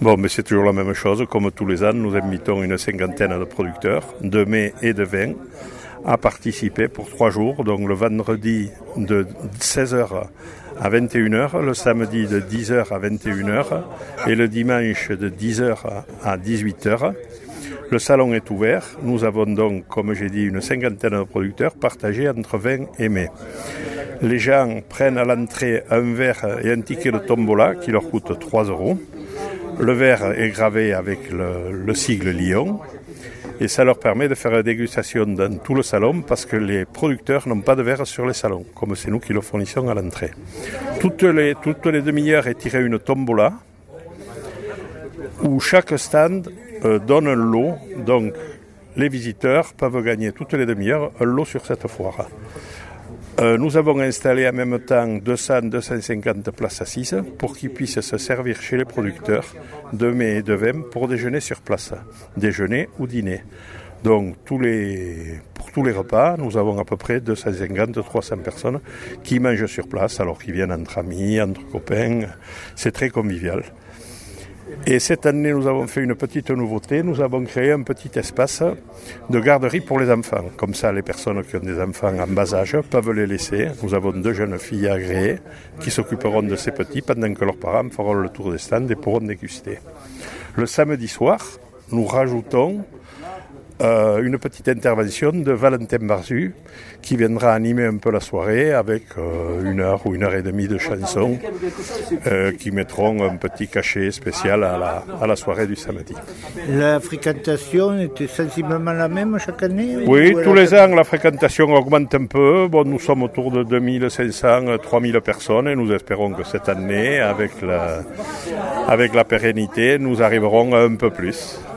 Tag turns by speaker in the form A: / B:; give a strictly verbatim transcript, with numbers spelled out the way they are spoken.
A: Bon, mais c'est toujours la même chose. Comme tous les ans, nous invitons une cinquantaine de producteurs de mets et de vins à participer pour trois jours. Donc le vendredi de seize heures à vingt et une heures, le samedi de dix heures à vingt et une heures et le dimanche de dix heures à dix-huit heures. Le salon est ouvert. Nous avons donc, comme j'ai dit, une cinquantaine de producteurs partagés entre vin et mets. Les gens prennent à l'entrée un verre et un ticket de tombola qui leur coûte trois euros. Le verre est gravé avec le, le sigle Lyon et ça leur permet de faire la dégustation dans tout le salon parce que les producteurs n'ont pas de verre sur les salons, comme c'est nous qui le fournissons à l'entrée. Toutes les, toutes les demi-heures est tirée une tombola où chaque stand euh, donne un lot, donc les visiteurs peuvent gagner toutes les demi-heures un lot sur cette foire. Euh, nous avons installé en même temps deux cents à deux cent cinquante places assises pour qu'ils puissent se servir chez les producteurs de mets et de vins pour déjeuner sur place, déjeuner ou dîner. Donc tous les, pour tous les repas, nous avons à peu près deux cent cinquante à trois cents personnes qui mangent sur place alors qu'ils viennent entre amis, entre copains. C'est très convivial. Et cette année, nous avons fait une petite nouveauté. Nous avons créé un petit espace de garderie pour les enfants. Comme ça, les personnes qui ont des enfants en bas âge peuvent les laisser. Nous avons deux jeunes filles agréées qui s'occuperont de ces petits pendant que leurs parents feront le tour des stands et pourront déguster. Le samedi soir, nous rajoutons euh, une petite intervention de Valentin Barzu qui viendra animer un peu la soirée avec euh, une heure ou une heure et demie de chansons euh, qui mettront un petit cachet spécial à la, à la soirée du samedi.
B: La fréquentation était sensiblement la même chaque année?
A: Oui, tous les ans la fréquentation augmente un peu. Bon, nous sommes autour de deux mille cinq cents à trois mille personnes et nous espérons que cette année, avec la, avec la pérennité, nous arriverons à un peu plus.